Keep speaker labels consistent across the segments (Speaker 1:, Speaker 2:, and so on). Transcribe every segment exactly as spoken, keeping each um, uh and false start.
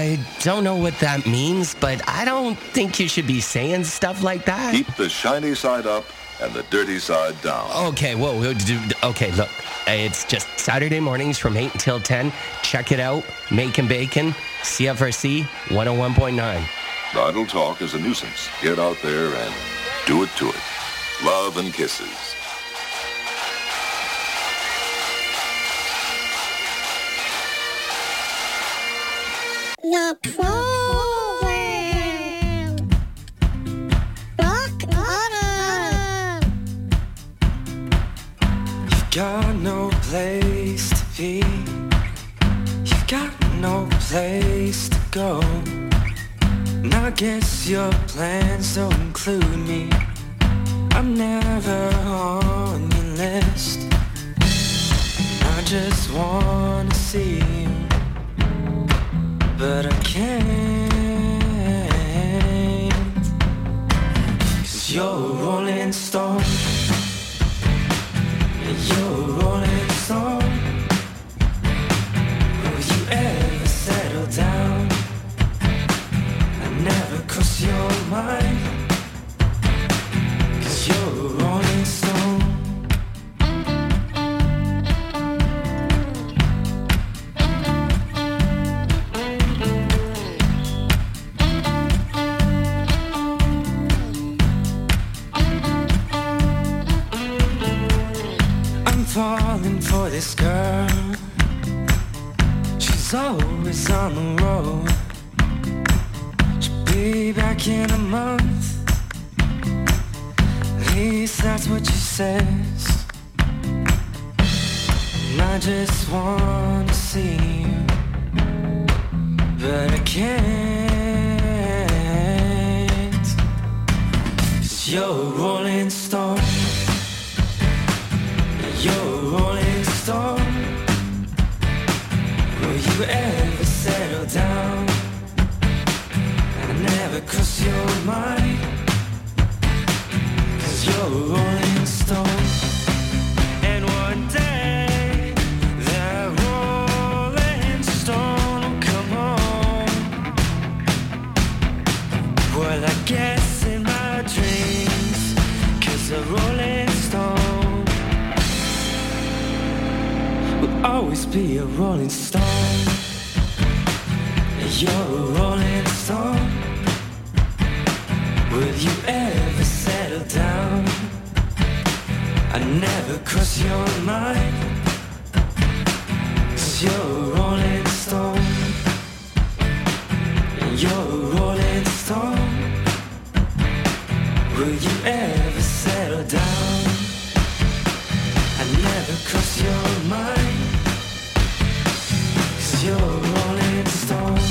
Speaker 1: I don't know what that means, but I don't think you should be saying stuff like that.
Speaker 2: Keep the shiny side up and the dirty side down.
Speaker 1: Okay, whoa, whoa, dude, okay, look. It's just Saturday mornings from eight until ten. Check it out. Making Bacon, C F R C one oh one point nine.
Speaker 2: Idle talk is a nuisance. Get out there and do it to it. Love and kisses.
Speaker 3: The program. Rock Autumn.
Speaker 4: You've got no place to be. You've got no place to go. And I guess your plans don't include me. I'm never on your list. I just wanna see you, but I can't. 'Cause you're a rolling stone. You're a rolling stone. Will you ever settle down? I never cross your mind. 'Cause you're a rolling stone. Falling for this girl. She's always on the road. She'll be back in a month. At least that's what she says. And I just wanna see you, but I can't. 'Cause you're a rolling stone. You're a rolling stone. Will you ever settle down? I never cross your mind. 'Cause you're a rolling stone. And one day that rolling stone will come home. Well, I guess in my dreams, 'cause a rolling stone will always be a rolling stone. You're a rolling stone. Will you ever settle down? I never cross your mind. 'Cause you're a rolling stone. You're a rolling stone. Will you ever settle down? I never cross your mind. 'Cause you're a rolling stone.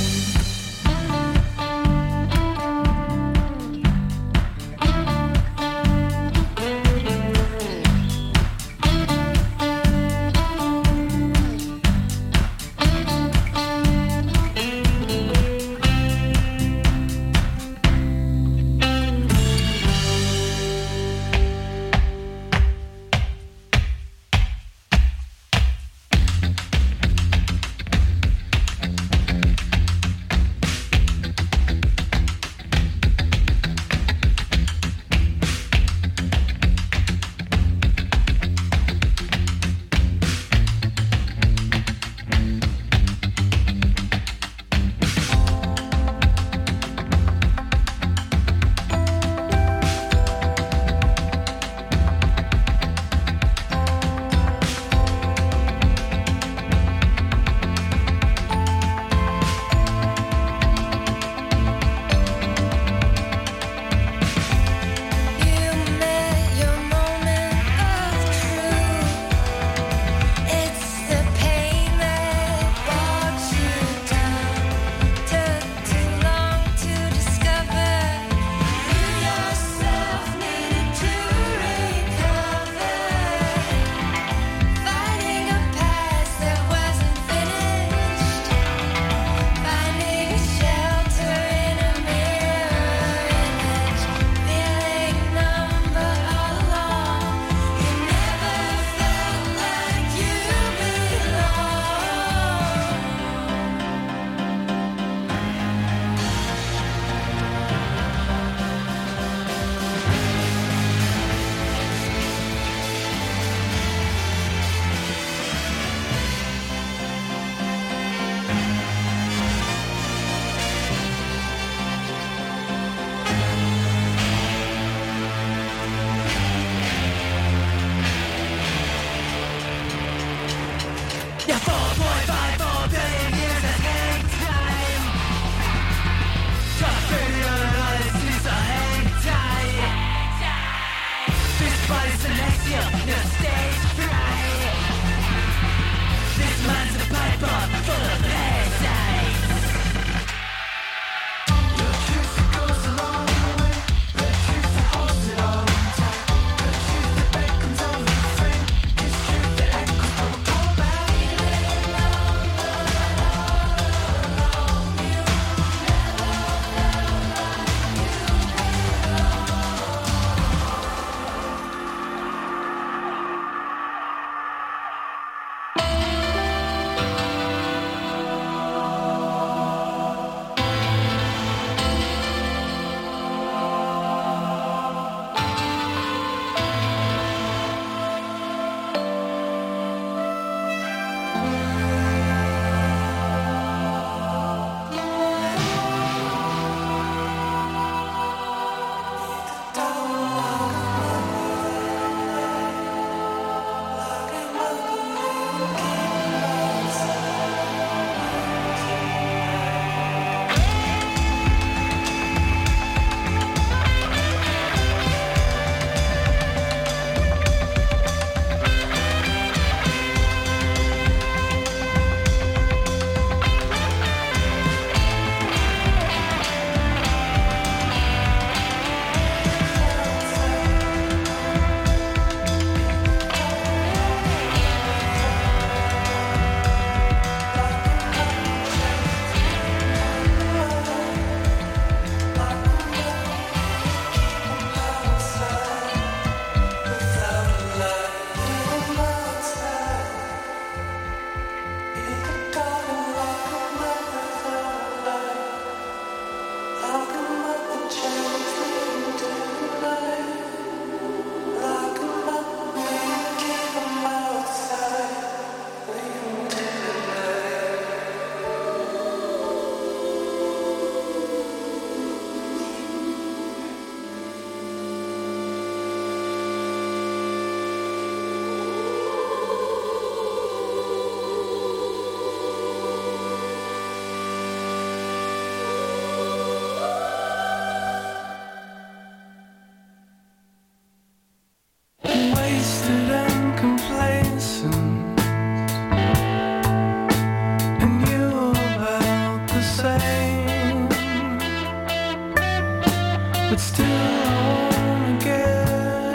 Speaker 4: but still I wanna get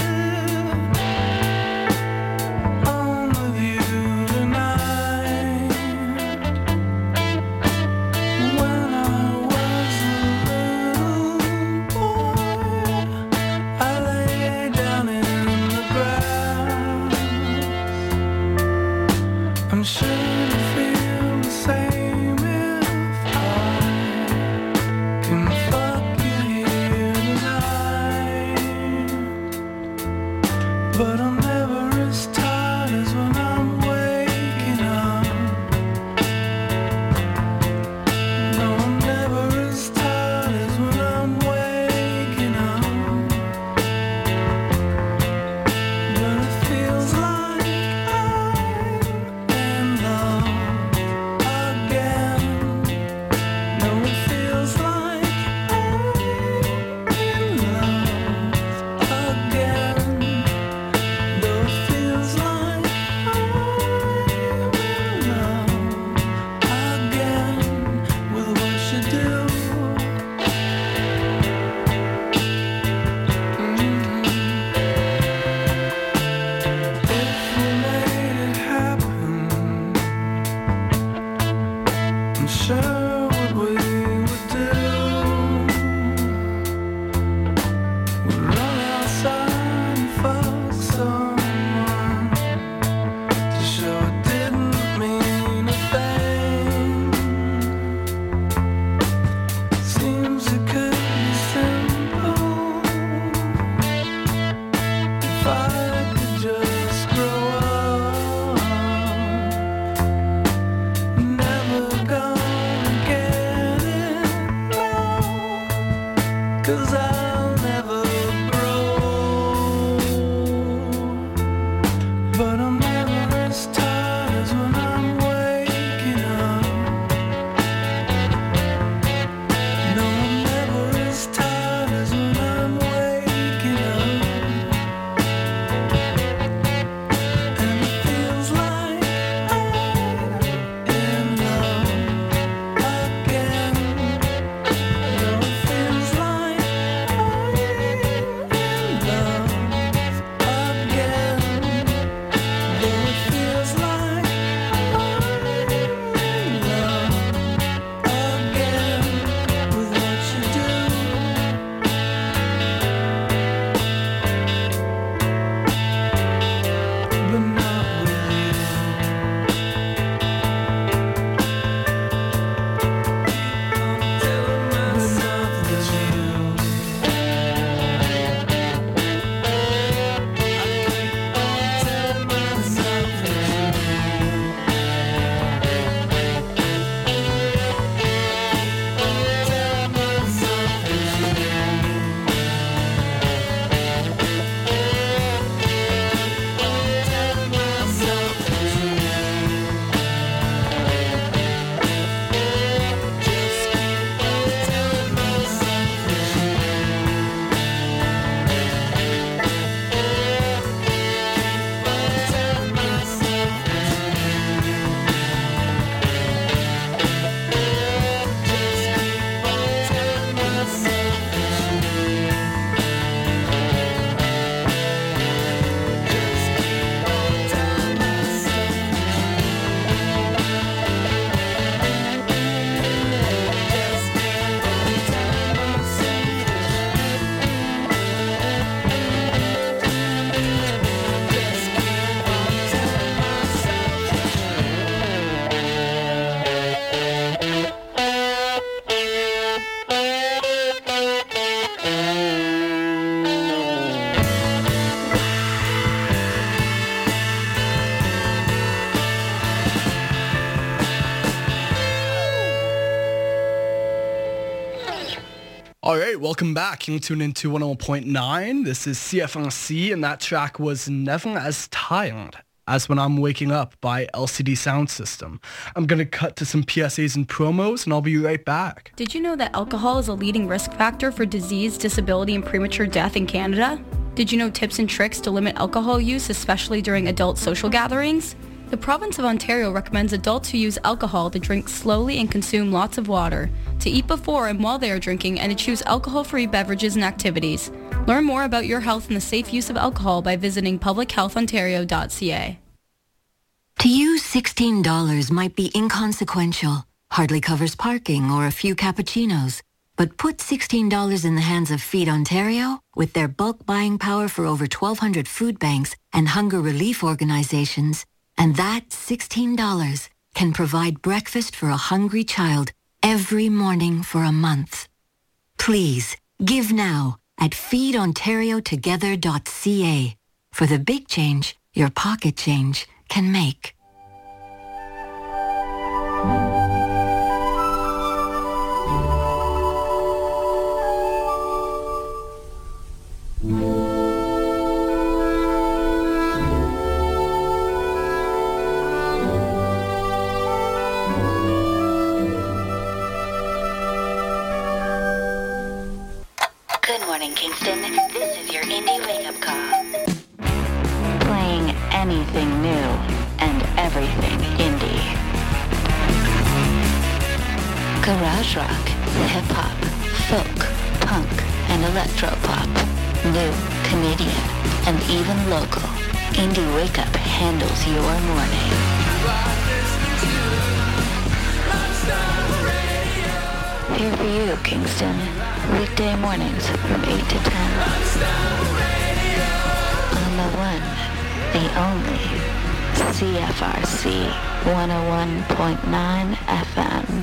Speaker 4: on with you tonight. When I was a little boy, I lay down in the grass. I'm sure you feel the same if I can fuck you here tonight. But I'm never as tired as when I'm waking up. No, I'm never as tired as when I'm waking up. But it feels like I'm in love again. No, it feels like I'm in love again. Though it feels like I'm in love again with what you do. If we made it happen, I'm sure what we would do would run outside and fuck someone to show it didn't mean a thing. Seems it could be simple if I could just grow up. Never gonna get it now, 'cause I'll never grow. But I'm never as tired as when I'm waking up. No, I'm never as tired as when I'm waking up. And it feels like I'm in love again. No, it feels like I'm in love again. Though it feels like I'm in love again with what you do. But not with you. I'm telling myself that you. I keep on telling myself that
Speaker 5: All right, welcome back. You tune into one oh one point nine. This is C F N C, and that track was Never As Tired as When I'm Waking Up by L C D Sound System. I'm going to cut to some P S As and promos, and I'll be right back.
Speaker 6: Did you know that alcohol is a leading risk factor for disease, disability, and premature death in Canada? Did you know tips and tricks to limit alcohol use, especially during adult social gatherings? The province of Ontario recommends adults who use alcohol to drink slowly and consume lots of water. To to eat before and while they are drinking, and to choose alcohol-free beverages and activities. Learn more about your health and the safe use of alcohol by visiting public health ontario dot c a.
Speaker 7: To you, sixteen dollars might be inconsequential, hardly covers parking or a few cappuccinos. But put sixteen dollars in the hands of Feed Ontario with their bulk buying power for over twelve hundred food banks and hunger relief organizations, and that sixteen dollars can provide breakfast for a hungry child every morning for a month. Please, give now at feed ontario together dot c a for the big change your pocket change can make.
Speaker 8: Good morning, Kingston. This is your indie wake-up call. Playing anything new and everything indie. Garage rock, hip-hop, folk, punk, and electro-pop. New, Canadian, and even local. Indie Wake-Up handles your morning. Here for you, Kingston. Weekday mornings from eight to ten. On the one, the only, C F R C one oh one point nine F M.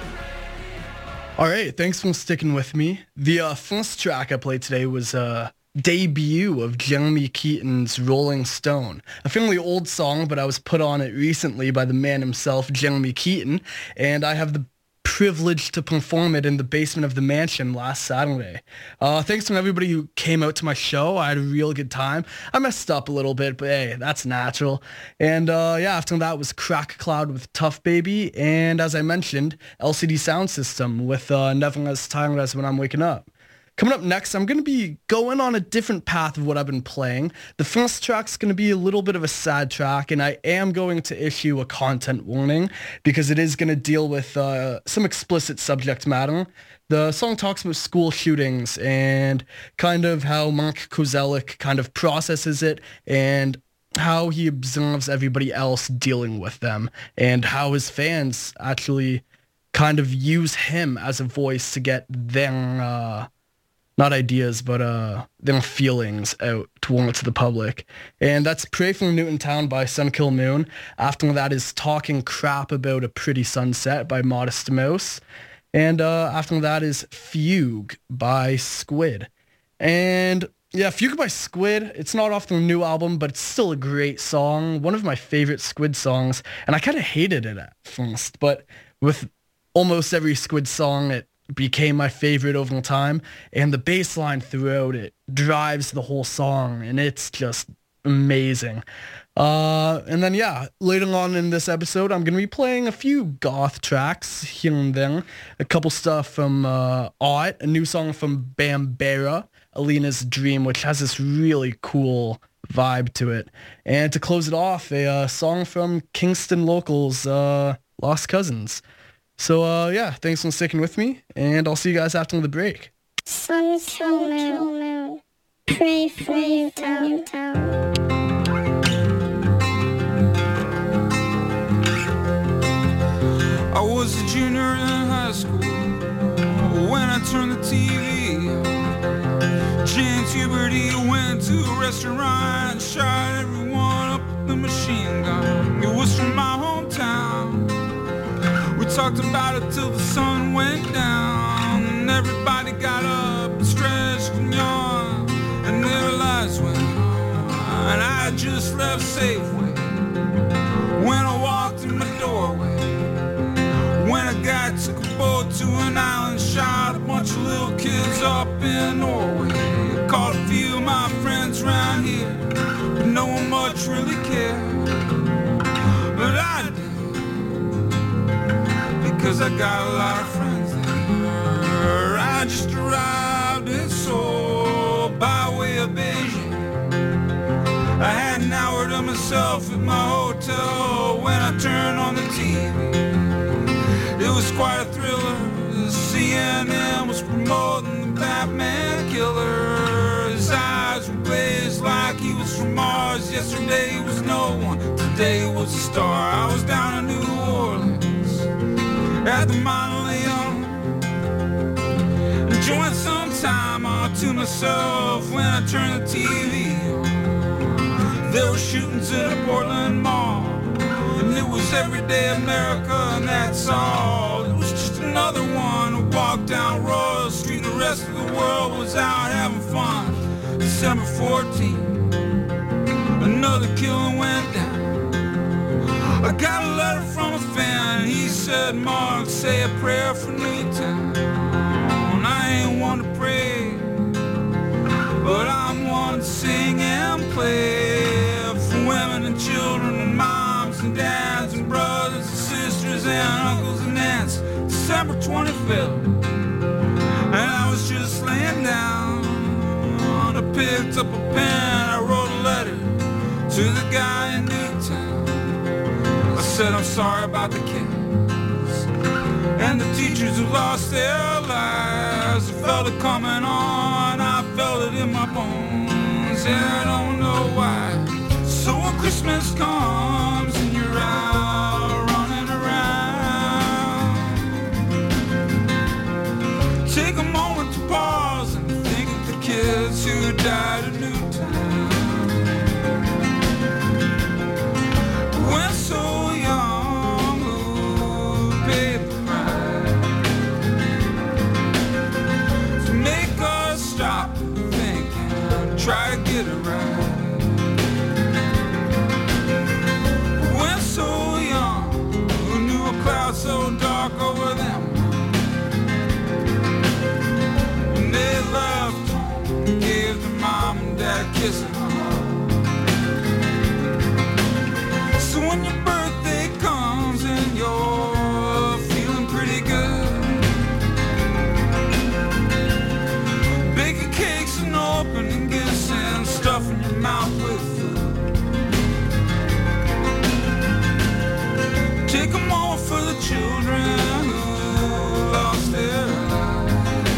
Speaker 5: All right, thanks for sticking with me. The uh, first track I played today was a debut of Jeremy Keaton's Rolling Stone. A fairly old song, but I was put on it recently by the man himself, Jeremy Keaton, and I have the privilege to perform it in the basement of the mansion last Saturday. Uh, thanks to everybody who came out to my show. I had a real good time. I messed up a little bit, but hey, that's natural. And uh, yeah, after that was Crack Cloud with Tough Baby, and as I mentioned, L C D Sound System with uh, Never As Tired As When I'm Waking Up. Coming up next, I'm going to be going on a different path of what I've been playing. The first track's going to be a little bit of a sad track, and I am going to issue a content warning because it is going to deal with uh, some explicit subject matter. The song talks about school shootings and kind of how Mark Kozelek kind of processes it and how he observes everybody else dealing with them and how his fans actually kind of use him as a voice to get their... Uh, not ideas, but uh, their feelings out towards the public. And that's Pray for Newtown by Sunkill Moon. After that is Talking Crap About a Pretty Sunset by Modest Mouse. And uh, after that is Fugue by Squid. And yeah, Fugue by Squid, it's not off the new album, but it's still a great song. One of my favorite Squid songs. And I kind of hated it at first, but with almost every Squid song, it became my favorite over time, and the bass line throughout it drives the whole song, and it's just amazing. Uh, and then, yeah, later on in this episode, I'm going to be playing a few goth tracks here and there. A couple stuff from uh, Ott, a new song from Bambera, Alina's Dream, which has this really cool vibe to it. And to close it off, a uh, song from Kingston Locals, uh, Lost Cousins. So, uh, yeah, thanks for sticking with me, and I'll see you guys after the break.
Speaker 3: Sun, sun, moon, pray for Newtown.
Speaker 4: I was a junior in high school when I turned the T V on. James Huberty went to a restaurant and shot everyone up with a machine gun. It was from my hometown. We talked about it till the sun went down, and everybody got up and stretched and yawned, and their lights went on. And I just left Safeway when I walked in my doorway, when a guy took a boat to an island, shot a bunch of little kids up in Norway. I called a few of my friends around here, but no one much really cared. But I did, because I got a lot of friends there. I just arrived in Seoul by way of Beijing. I had an hour to myself at my hotel when I turned on the T V. It was quite a thriller,
Speaker 9: C N N was promoting the Batman killer. His eyes were glazed like he was from Mars. Yesterday was no one, today was a star. I was down in New Orleans at the Mausoleum, enjoying some time all to myself when I turned the T V on. There were shootings at the Portland Mall, and it was everyday America, and that's all. It was just another one who walked down Royal Street. The rest of the world was out having fun. December fourteenth, another killing went down. I got a letter from a fan, and he said, Mark, say a prayer for Newtown. And I ain't one to pray, but I'm one to sing and play for women and children and moms and dads and brothers and sisters and uncles and aunts. December twenty-fifth, and I was just laying down. I picked up a pen, I wrote a letter to the guy in Newtown. I said I'm sorry about the kids and the teachers who lost their lives. I felt it coming on, I felt it in my bones, and I don't know why. So when Christmas comes and you're out running around, take a moment to pause and think of the kids who died in Newtown. When so young, who paid the price to make us stop and think and try to get it right. When so young, who knew a cloud so dark over them, and they loved home, gave their mom and dad kisses. So when your birthday comes and you're feeling pretty good, baking cakes and opening gifts and stuffing your mouth with food, take a moment for the children who lost their lives.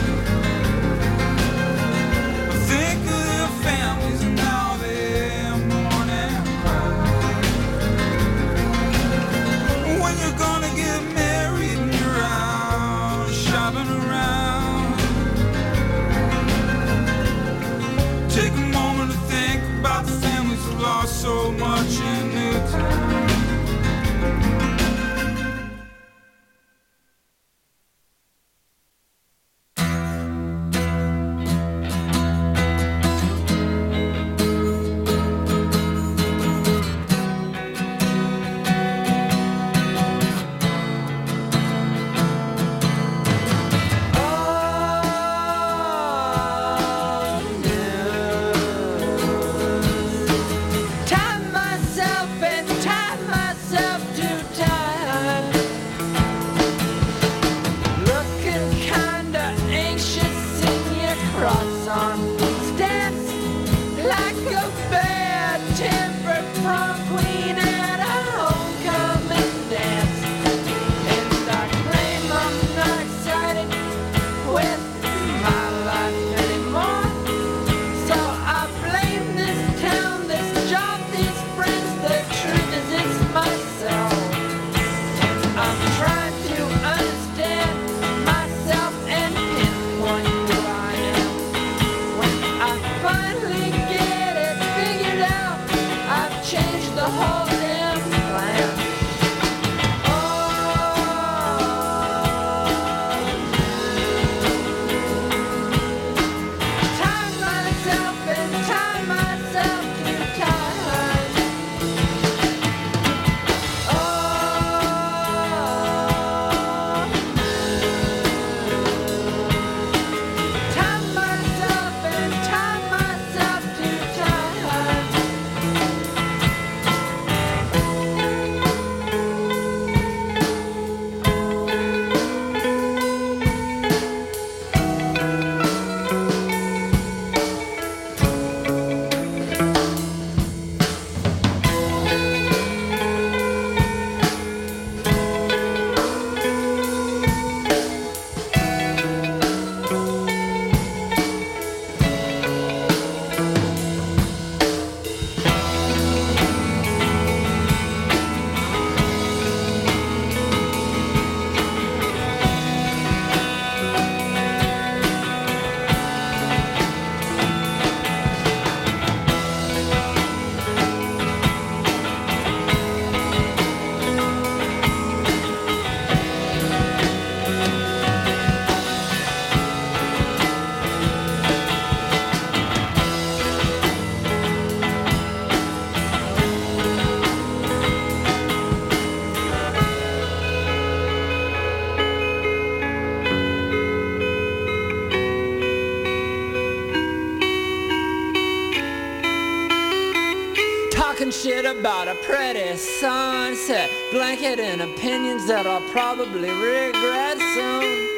Speaker 9: Think of their families and now they mourn and cry. When you're gonna get married and you're out shopping around, take a moment to think about the families who lost so much in Newtown.
Speaker 10: talking shit about a pretty sunset, blanketing opinions that I'll probably regret soon.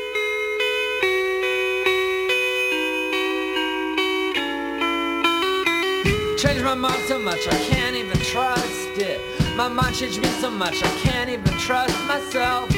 Speaker 10: Changed my mind so much I can't even trust it. My mind changed me so much I can't even trust myself.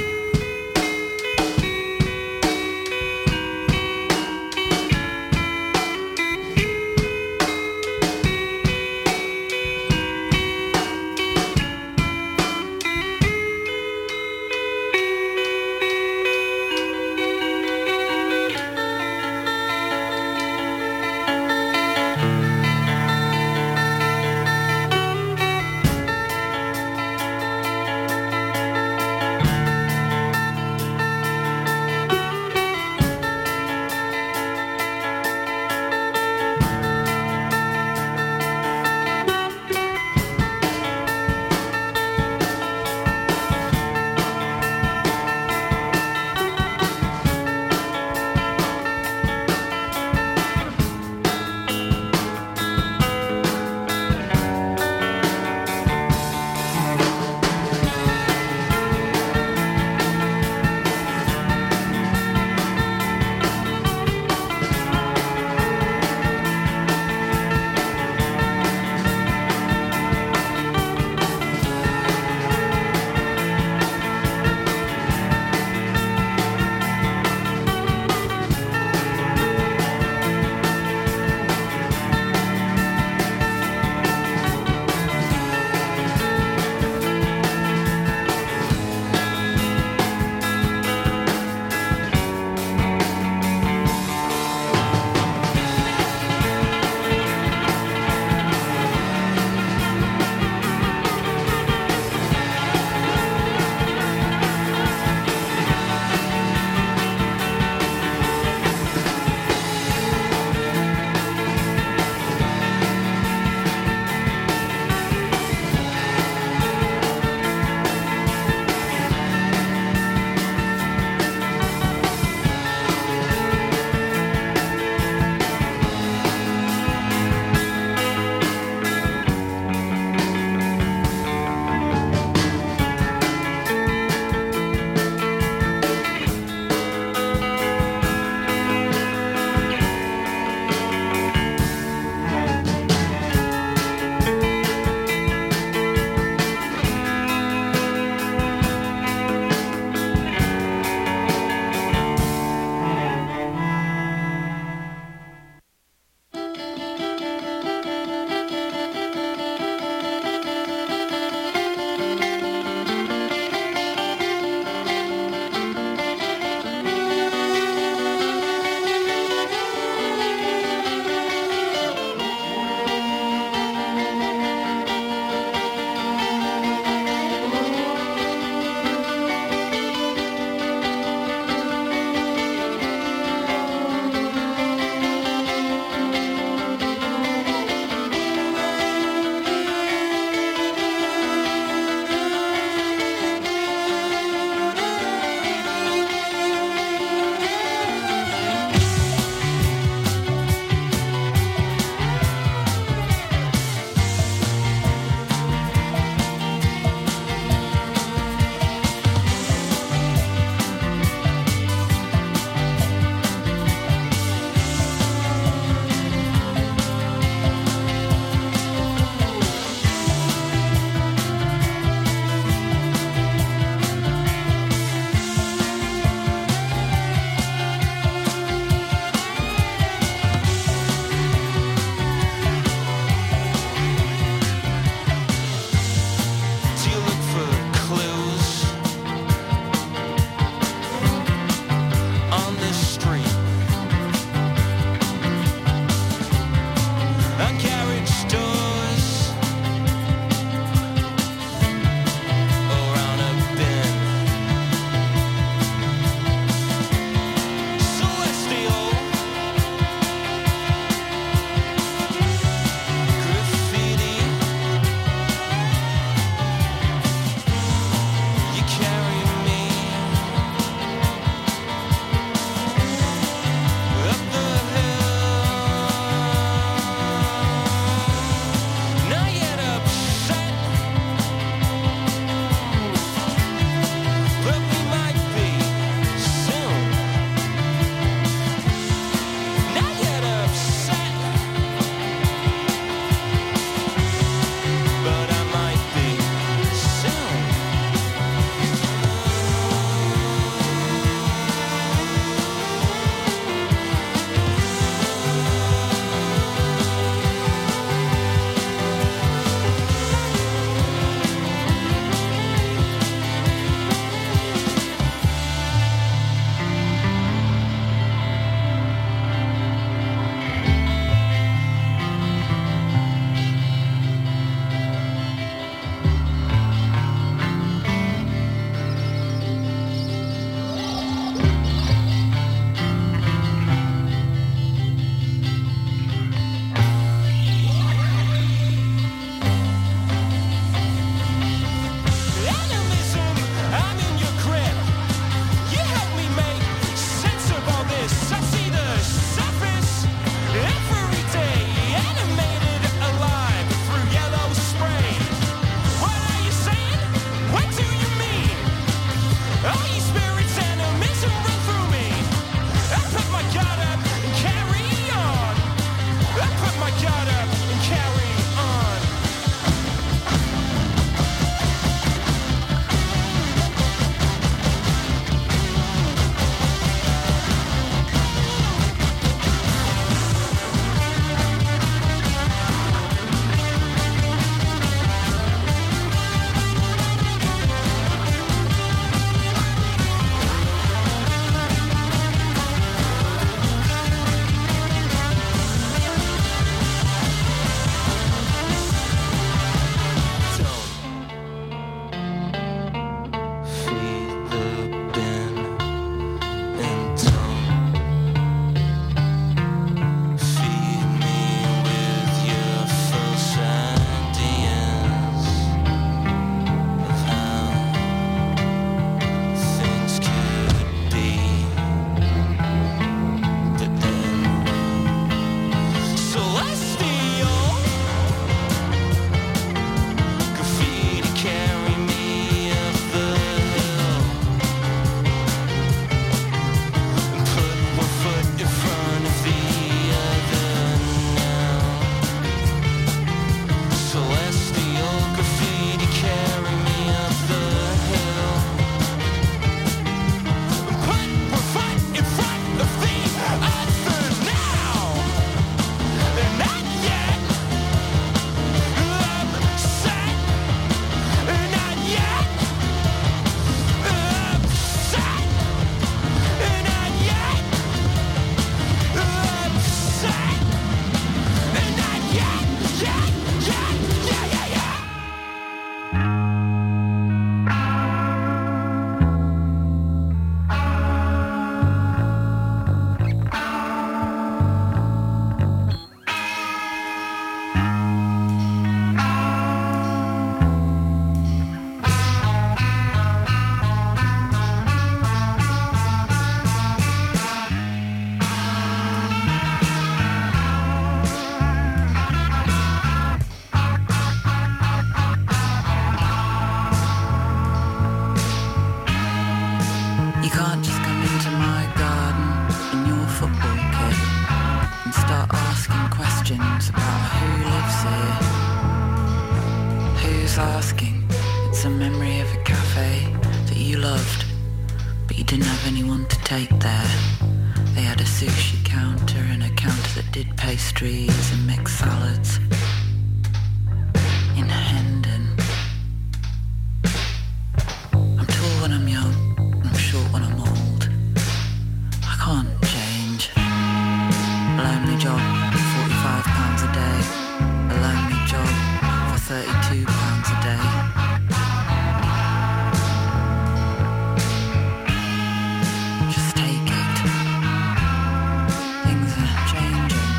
Speaker 11: asking. It's a memory of a cafe that you loved, but you didn't have anyone to take there. They had a sushi counter and a counter that did pastries and mixed salads. In Hendon. I'm tall when I'm young, and I'm short when I'm old. I can't change. A lonely job, forty-five pounds a day. A lonely job for thirty-two pounds a day. Just take it. Things are changing.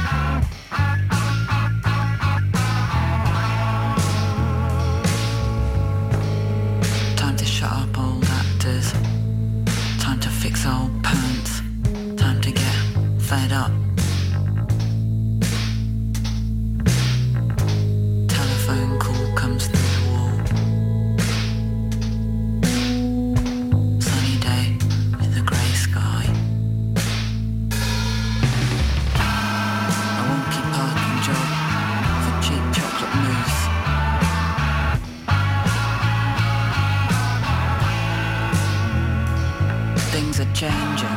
Speaker 11: Time to shut up old actors. Time to fix old pants. Time to get fed up. Telephone call comes through the wall. Sunny day with a grey sky. A wonky parking job for cheap chocolate mousse. Things are changing.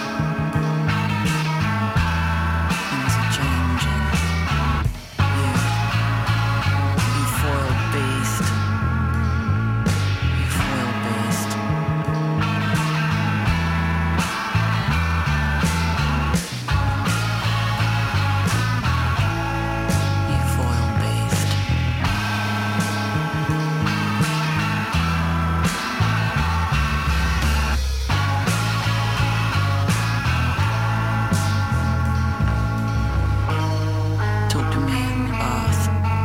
Speaker 11: Things are changing. You, you foiled beast. You foiled beast. You foiled beast. Talk to me in the bath.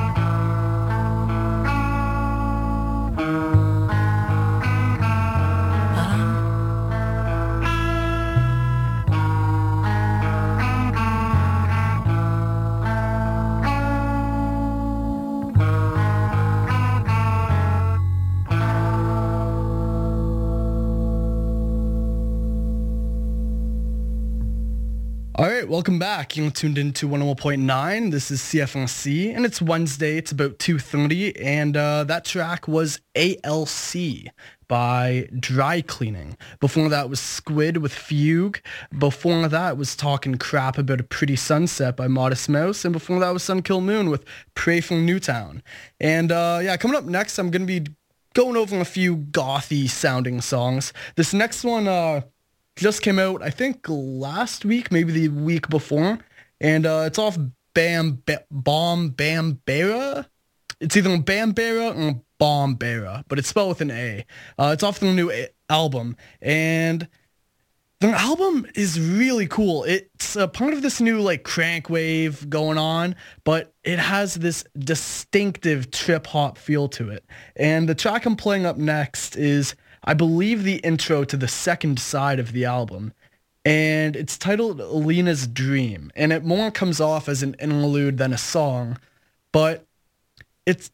Speaker 5: All right, welcome back. You're tuned into one oh one point nine. This is C F N C, and it's Wednesday. It's about two thirty, and uh, that track was A L C by Dry Cleaning. Before that was Squid with Fugue. Before that was Talking Crap About a Pretty Sunset by Modest Mouse, and before that was Sun Kill Moon with Pray from Newtown. And uh, yeah, coming up next, I'm going to be going over a few gothy sounding songs. This next one... Uh, just came out, I think, last week, maybe the week before. And uh, it's off Bam ba- Bomb Bambera. It's either Bambera or Bombera, but it's spelled with an A. Uh, it's off the new a- album. And the album is really cool. It's a part of this new, like, crank wave going on, but it has this distinctive trip-hop feel to it. And the track I'm playing up next is... I believe the intro to the second side of the album, and it's titled Lena's Dream, and it more comes off as an interlude than a song, but it's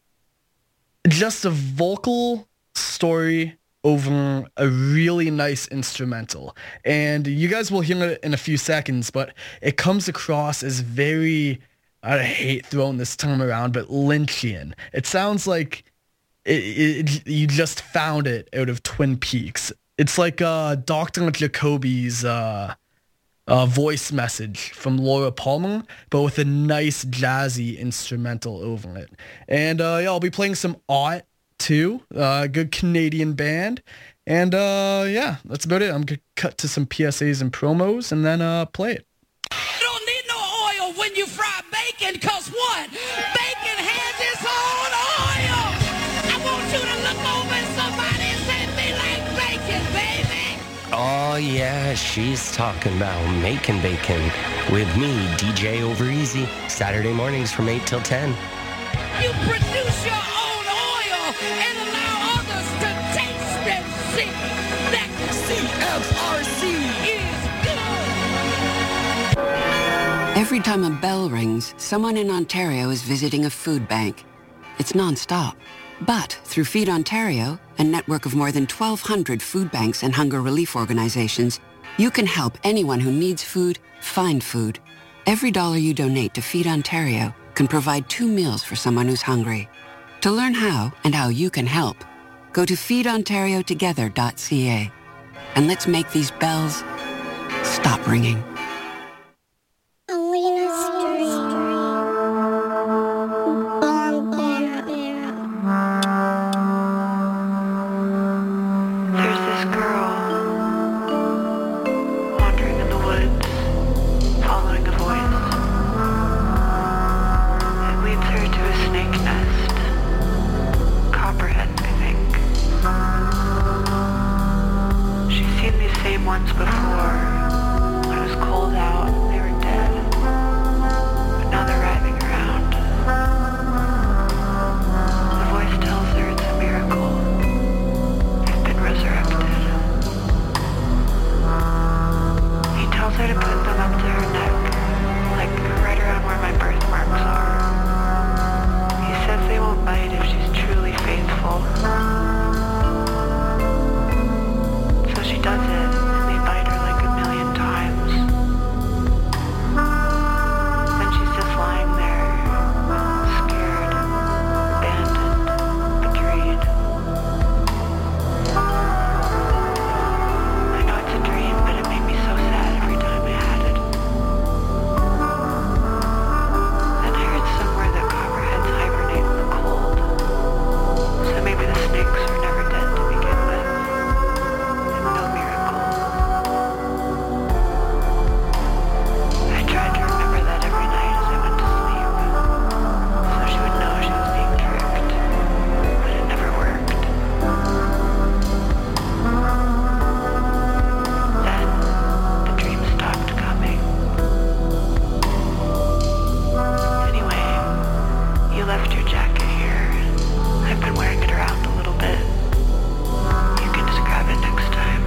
Speaker 5: just a vocal story over a really nice instrumental, and you guys will hear it in a few seconds, but it comes across as very, I hate throwing this term around, but Lynchian. It sounds like It, it, you just found it out of Twin Peaks. It's like uh, Doctor Jacoby's uh, uh, voice message from Laura Palmer, but with a nice jazzy instrumental over it. And uh, yeah, I'll be playing some Ought too, a uh, good Canadian band. And uh, yeah, that's about it. I'm going to cut to some P S As and promos and then uh, play it.
Speaker 12: You don't need no oil when you fry bacon, cause what? Bacon has its own oil! You to look over and somebody say me like bacon, baby.
Speaker 1: Oh yeah, she's talking about making bacon with me, D J Over Easy, Saturday mornings from eight till ten.
Speaker 12: You produce your own oil and allow others to taste and see that C F R C is good.
Speaker 13: Every time a bell rings, someone in Ontario is visiting a food bank. It's nonstop. But through Feed Ontario, a network of more than twelve hundred food banks and hunger relief organizations, you can help anyone who needs food find food. Every dollar you donate to Feed Ontario can provide two meals for someone who's hungry. To learn how and how you can help, go to feed ontario together dot c a and let's make these bells stop ringing.
Speaker 3: Alina Street.
Speaker 14: There's this girl wandering in the woods, following a voice. It leads her to a snake nest. Copperhead, I think. She's seen these same ones before. When it was cold out, they were dead. But now they're writhing around. The voice tells her it's a miracle. They've been resurrected. He tells her to put them up to her neck, like right around where my birthmarks are. He says they won't bite if she's truly faithful. So she does it, and they bite her like a million times. Then she's just lying there, scared, abandoned, betrayed. I know it's a dream, but it made me so sad every time I had it. Then I heard somewhere that copperheads hibernate in the cold. So maybe the snakes were never dead to begin with. And no miracle. I tried to remember that every night as I went to sleep. So she would know she was being tricked. But it never worked. Then the dream stopped coming. Anyway, you left your jacket here. I've been wearing it around a little bit. You can just grab it next time.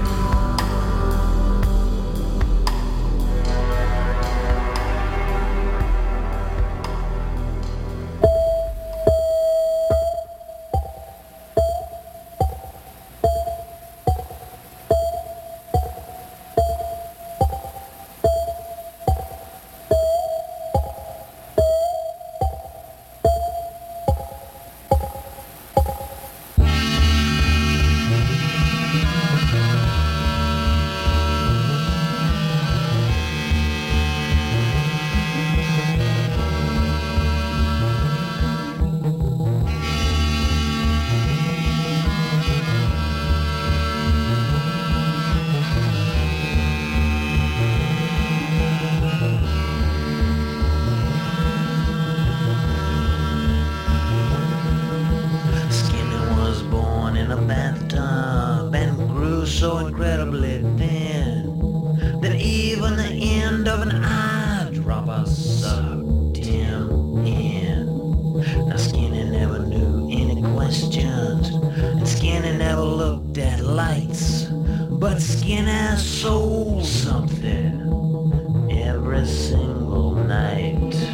Speaker 15: Skinny was born in a bathtub and grew so incredibly thin that even the end of an eyedropper sucked him in. Now Skinny never knew any questions, and Skinny never looked at lights, but Skinny sold something every single night.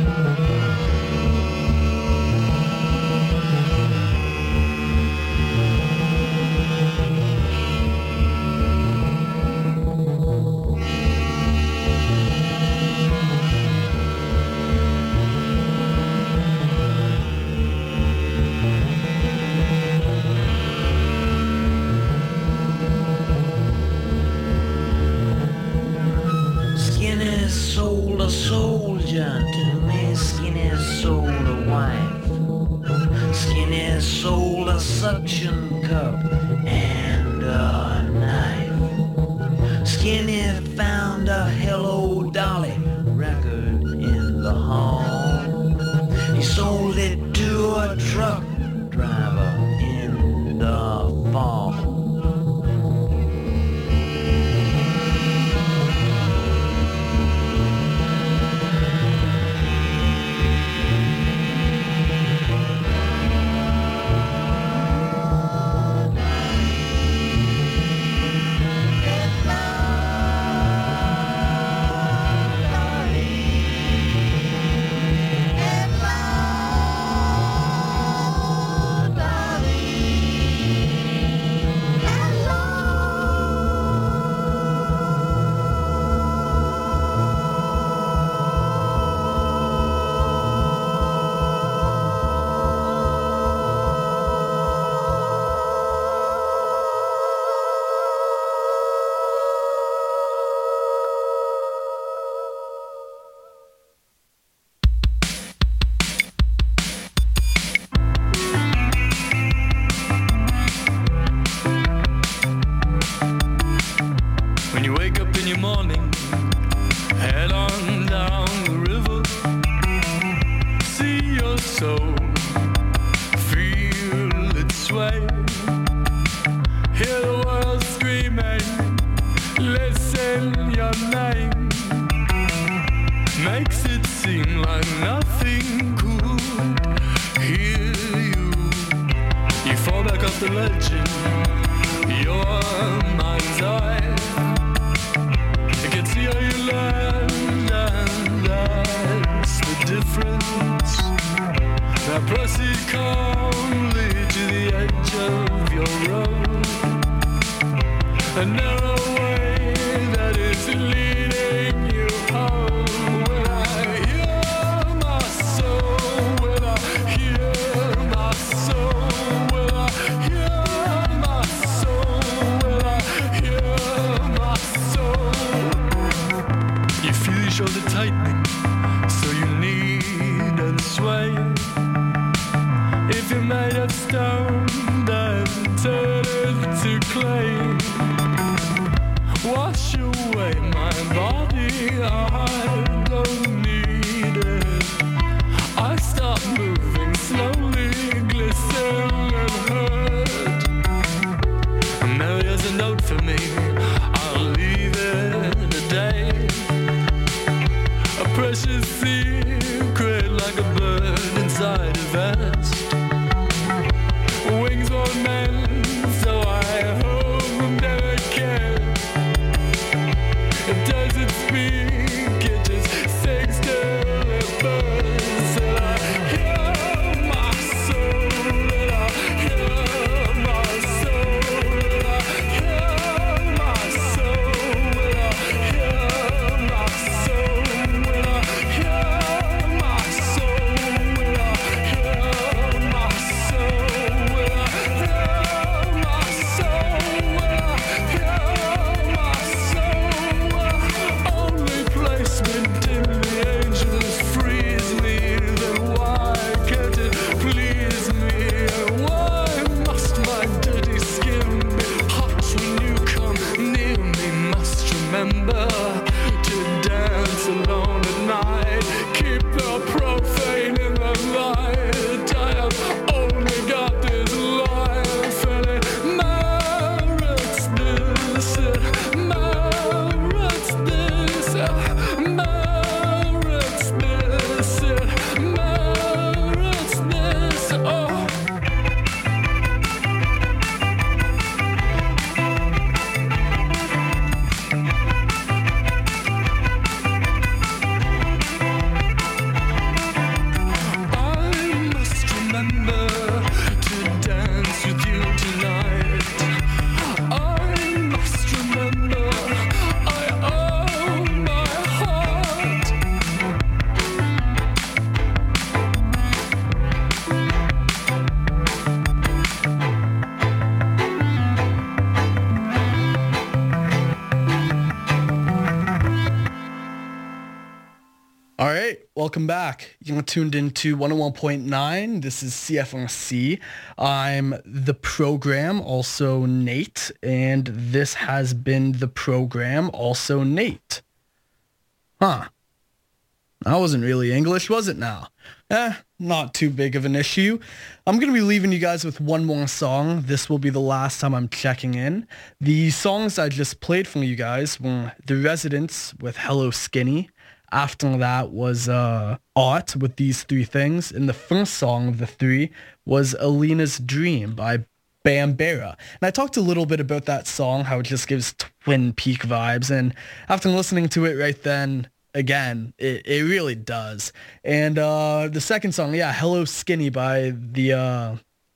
Speaker 15: Skinny sold a soldier to me. Skinny sold a wife. Skinny sold a suction cup and a knife. Skinny found a Hello Dolly record in the hall. He sold it to a truck driver in the fall.
Speaker 16: legend, your mind's eye. I can see how you land, and that's the difference. Now proceed calmly to the edge of your road, a narrow way that is leading you home. When I hear my soul, when I hear my soul, when I hear my soul, when I hear my soul, you feel your shoulder tightening, so you lean and sway. If you're made of stone, then turn it to clay. Wash away my body, I don't need it. I start moving slowly, glisten and hurt. And now here's a note for me, I'll leave it today. A precious secret like a bird inside a vest. Wings won't mend, so I hope never can. It doesn't speak, it just sings till it burns. And I hear my soul, and I hear my soul, and I hear my soul, and I hear my soul, and I hear my soul, and I hear my soul, and I hear my soul, and I hear my soul. Only placement in the angels frees me. Then why can't it please me? And why must my dirty skin be hot when you come near me? Must remember to dance alone at night. Keep the profane in the light. I have only got this life, and it merits this. It merits this. It merits this. It merits this. Oh. I must remember to dance with you tonight. I must remember I owe my heart.
Speaker 5: All right, welcome back. You're tuned into one oh one point nine. This is C F R C. I'm the program, also Nate, and this has been the program, also Nate. Huh. That wasn't really English, was it now? Eh, not too big of an issue. I'm going to be leaving you guys with one more song. This will be the last time I'm checking in. The songs I just played for you guys were The Residents with Hello Skinny. After that was uh, Ought with These Three Things. And the first song of the three was Alina's Dream by Bambera. And I talked a little bit about that song, how it just gives Twin Peak vibes. And after listening to it right then, again, it, it really does. And uh, the second song, yeah, Hello Skinny by the uh,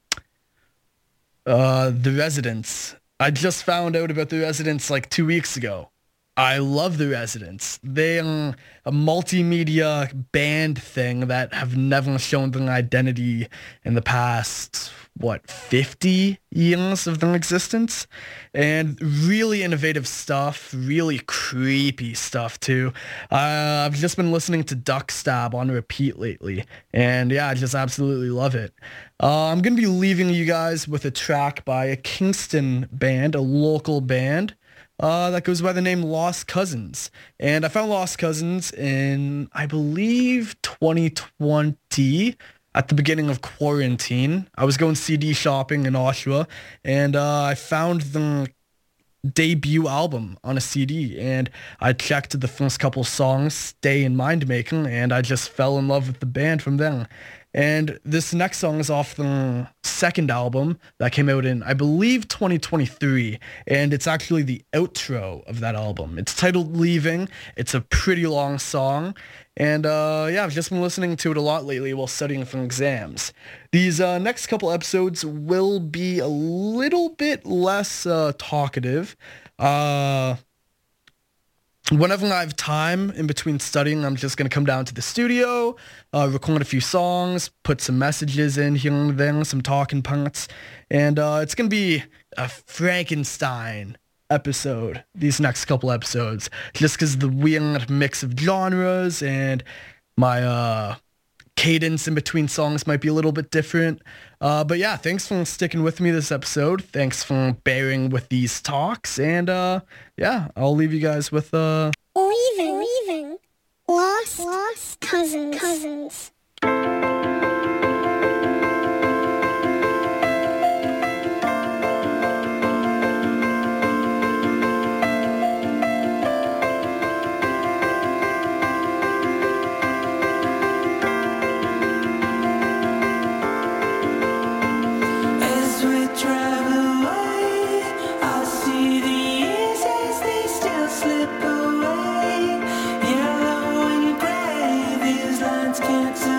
Speaker 5: uh, The Residents. I just found out about The Residents like two weeks ago. I love The Residents. They are a multimedia band thing that have never shown their identity in the past, what, fifty years of their existence? And really innovative stuff, really creepy stuff too. Uh, I've just been listening to Duck Stab on repeat lately. And yeah, I just absolutely love it. Uh, I'm going to be leaving you guys with a track by a Kingston band, a local band. Uh, that goes by the name Lost Cousins. And I found Lost Cousins in, I believe, twenty twenty, at the beginning of quarantine. I was going C D shopping in Oshawa, and uh, I found the debut album on a C D, and I checked the first couple songs, Stay and Mind Making, and I just fell in love with the band from there. And this next song is off the second album that came out in, I believe, twenty twenty-three. And it's actually the outro of that album. It's titled Leaving. It's a pretty long song. And uh, yeah, I've just been listening to it a lot lately while studying for exams. These uh, next couple episodes will be a little bit less uh, talkative. Uh... Whenever I have time in between studying, I'm just going to come down to the studio, uh, record a few songs, put some messages in here and there, some talking parts, and uh, it's going to be a Frankenstein episode, these next couple episodes, just because of the weird mix of genres and my uh, cadence in between songs might be a little bit different. Uh, but yeah, thanks for sticking with me this episode. Thanks for bearing with these talks. And uh, yeah, I'll leave you guys with... Uh...
Speaker 3: Leaving, leaving. Lost, lost cousins, cousins.
Speaker 4: Slip away, yellow and gray, these lines can't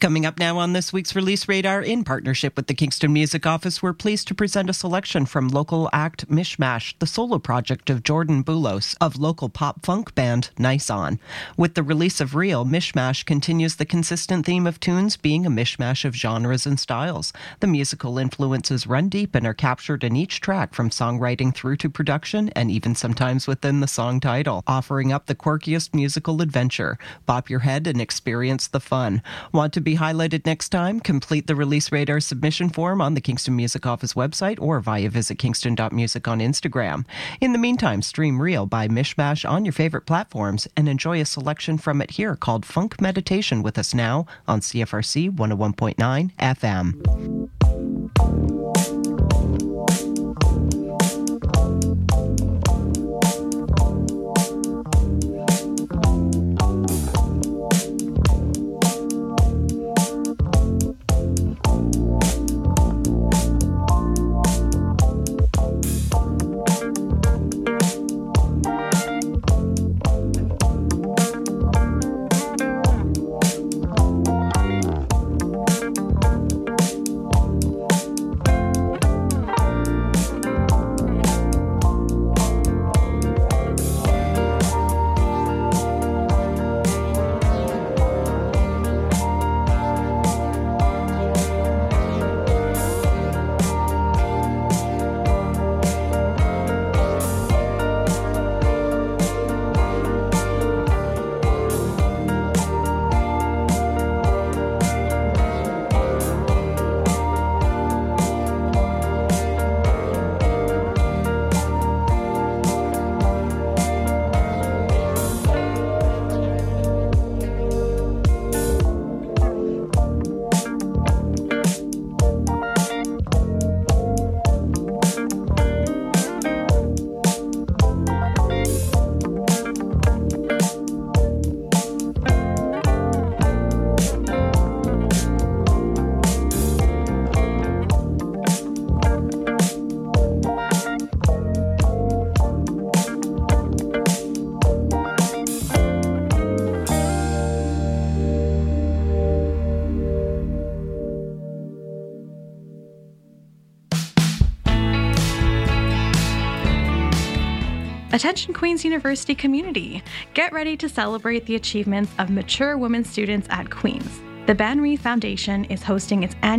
Speaker 17: Coming up now on this week's Release Radar, in partnership with the Kingston Music Office, we're pleased to present a selection from local act Mishmash, the solo project of Jordan Boulos of local pop-funk band Nice On. With the release of Real, Mishmash continues the consistent theme of tunes being a mishmash of genres and styles. The musical influences run deep and are captured in each track, from songwriting through to production, and even sometimes within the song title, offering up the quirkiest musical adventure. Bop your head and experience the fun. Want to be highlighted next time? Complete the Release Radar submission form on the Kingston Music Office website or via visit kingston dot music on Instagram. In the meantime, stream Real by Mishmash on your favorite platforms and enjoy a selection from it here called Funk Meditation with us now on C F R C one oh one point nine F M.
Speaker 18: Attention Queen's University community, get ready to celebrate the achievements of mature women students at Queen's. The Banri Foundation is hosting its annual